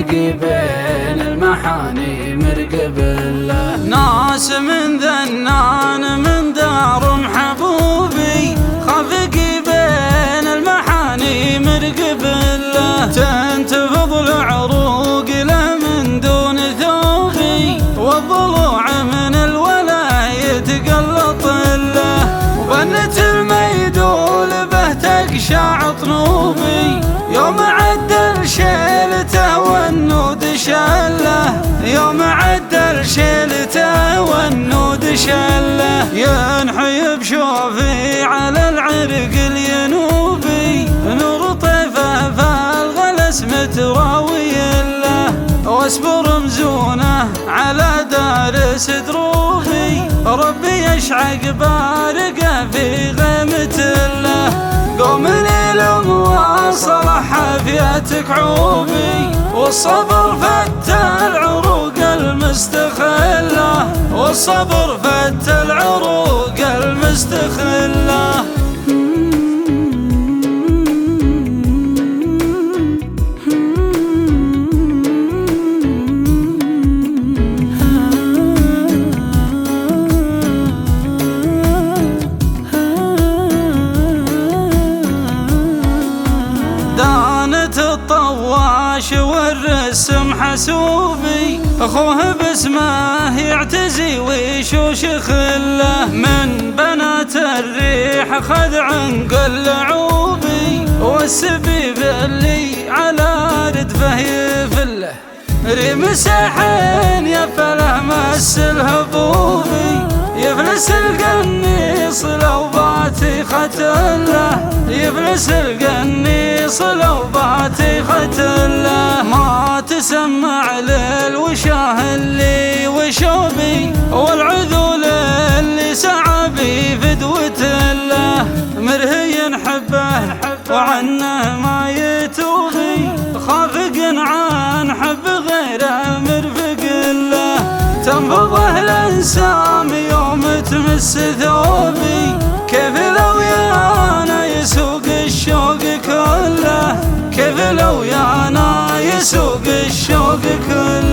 بين المحاني مرقب له. ناس من ذنان من دار محبوبي خافقي بين المحاني مرقب له. تنتفض العروق له من دون ثوبي والضلوع من الولا يتقلط له. وبنت الميدول به تقشع طنوبي يوم عدل شيلته والنود شله. يوم عدل شيلته والنود شله. ينحي بشوفي على العرق الينوبي نور طيفه فالغلس متراوي له. واصبر مزونه على دارس دروبي ربي يشعق بارقه في غيمة له. قوم ليل مواصل حافيتك عوبي والصبر فت العروق المستخله. والصبر فت العروق المستخله. دانت الطواش والرسم حسوبي اخوه باسمه يعتزي ويشوش خله. من بنات الريح خذ عنقل عوبي والسبيب اللي على ردفه يفله. ريم ساحين يفله مس الهبوبي يفلس القنيص لو باتي ختله. يفلس القنيص لو باتي ختله. ما تسمع للوشاه اللي وشوبي والعذول اللي سعى بي فدوة له. مرهي حبه وعنه ما يتوبي خافق عن حب غيره مرفق له. تنفضه الانسام يوم تمس ثوبي كيف لو يانا يسوق الشوق كله. كيف لو يانا يسوق الشوق كله.